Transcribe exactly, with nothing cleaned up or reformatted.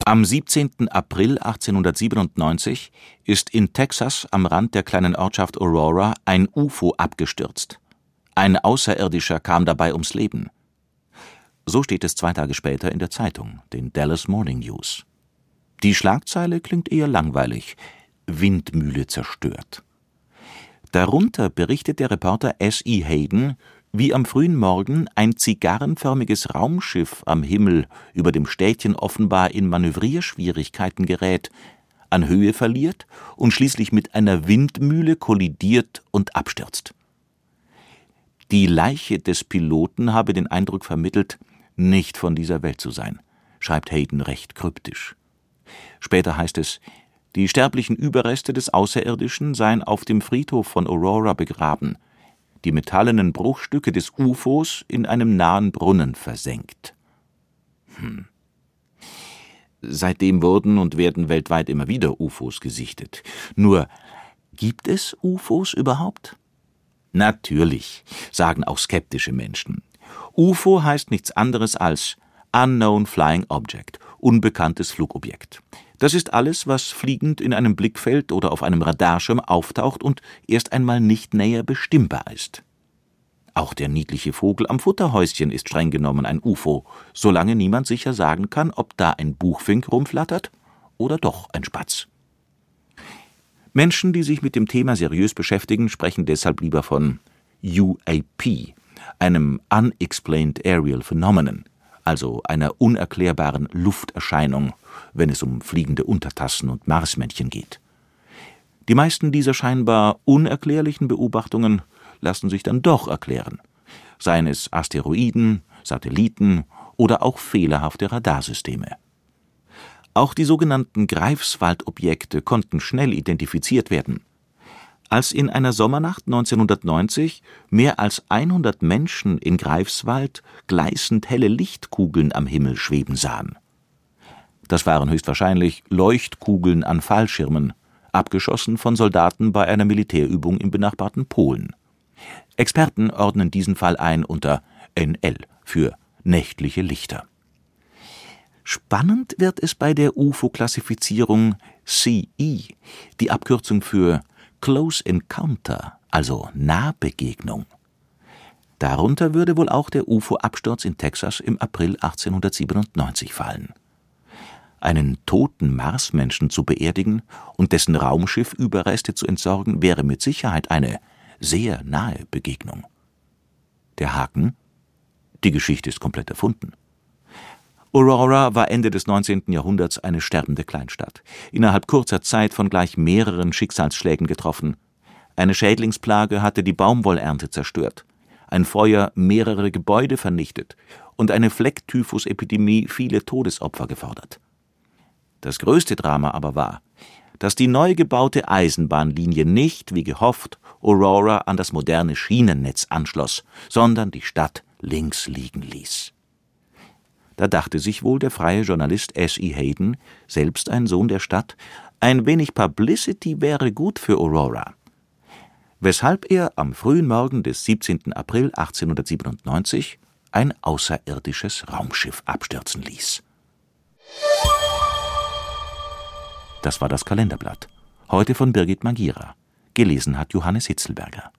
Am siebzehnten April achtzehnhundertsiebenundneunzig ist in Texas am Rand der kleinen Ortschaft Aurora ein U F O abgestürzt. Ein Außerirdischer kam dabei ums Leben. So steht es zwei Tage später in der Zeitung, den Dallas Morning News. Die Schlagzeile klingt eher langweilig: Windmühle zerstört. Darunter berichtet der Reporter S E Hayden, wie am frühen Morgen ein zigarrenförmiges Raumschiff am Himmel über dem Städtchen offenbar in Manövrierschwierigkeiten gerät, an Höhe verliert und schließlich mit einer Windmühle kollidiert und abstürzt. Die Leiche des Piloten habe den Eindruck vermittelt, nicht von dieser Welt zu sein, schreibt Hayden recht kryptisch. Später heißt es, die sterblichen Überreste des Außerirdischen seien auf dem Friedhof von Aurora begraben, die metallenen Bruchstücke des U F Os in einem nahen Brunnen versenkt. Hm. Seitdem wurden und werden weltweit immer wieder U F Os gesichtet. Nur, gibt es U F Os überhaupt? Natürlich, sagen auch skeptische Menschen. U F O heißt nichts anderes als Unknown Flying Object, unbekanntes Flugobjekt. Das ist alles, was fliegend in einem Blickfeld oder auf einem Radarschirm auftaucht und erst einmal nicht näher bestimmbar ist. Auch der niedliche Vogel am Futterhäuschen ist streng genommen ein U F O, solange niemand sicher sagen kann, ob da ein Buchfink rumflattert oder doch ein Spatz. Menschen, die sich mit dem Thema seriös beschäftigen, sprechen deshalb lieber von U A P, einem Unexplained Aerial Phenomenon, also einer unerklärbaren Lufterscheinung, wenn es um fliegende Untertassen und Marsmännchen geht. Die meisten dieser scheinbar unerklärlichen Beobachtungen lassen sich dann doch erklären, seien es Asteroiden, Satelliten oder auch fehlerhafte Radarsysteme. Auch die sogenannten Greifswald-Objekte konnten schnell identifiziert werden. Als in einer Sommernacht neunzehnhundertneunzig mehr als hundert Menschen in Greifswald gleißend helle Lichtkugeln am Himmel schweben sahen. Das waren höchstwahrscheinlich Leuchtkugeln an Fallschirmen, abgeschossen von Soldaten bei einer Militärübung im benachbarten Polen. Experten ordnen diesen Fall ein unter N L für nächtliche Lichter. Spannend wird es bei der U F O-Klassifizierung C E, die Abkürzung für Close Encounter, also Nahbegegnung. Darunter würde wohl auch der U F O-Absturz in Texas im April achtzehnhundertsiebenundneunzig fallen. Einen toten Marsmenschen zu beerdigen und dessen Raumschiffüberreste zu entsorgen, wäre mit Sicherheit eine sehr nahe Begegnung. Der Haken? Die Geschichte ist komplett erfunden. Aurora war Ende des neunzehnten Jahrhunderts eine sterbende Kleinstadt, innerhalb kurzer Zeit von gleich mehreren Schicksalsschlägen getroffen. Eine Schädlingsplage hatte die Baumwollernte zerstört, ein Feuer mehrere Gebäude vernichtet und eine Flecktyphus-Epidemie viele Todesopfer gefordert. Das größte Drama aber war, dass die neu gebaute Eisenbahnlinie nicht, wie gehofft, Aurora an das moderne Schienennetz anschloss, sondern die Stadt links liegen ließ. Da dachte sich wohl der freie Journalist S E Hayden, selbst ein Sohn der Stadt, ein wenig Publicity wäre gut für Aurora. Weshalb er am frühen Morgen des siebzehnten April achtzehnhundertsiebenundneunzig ein außerirdisches Raumschiff abstürzen ließ. Das war das Kalenderblatt. Heute von Birgit Magira. Gelesen hat Johannes Hitzelberger.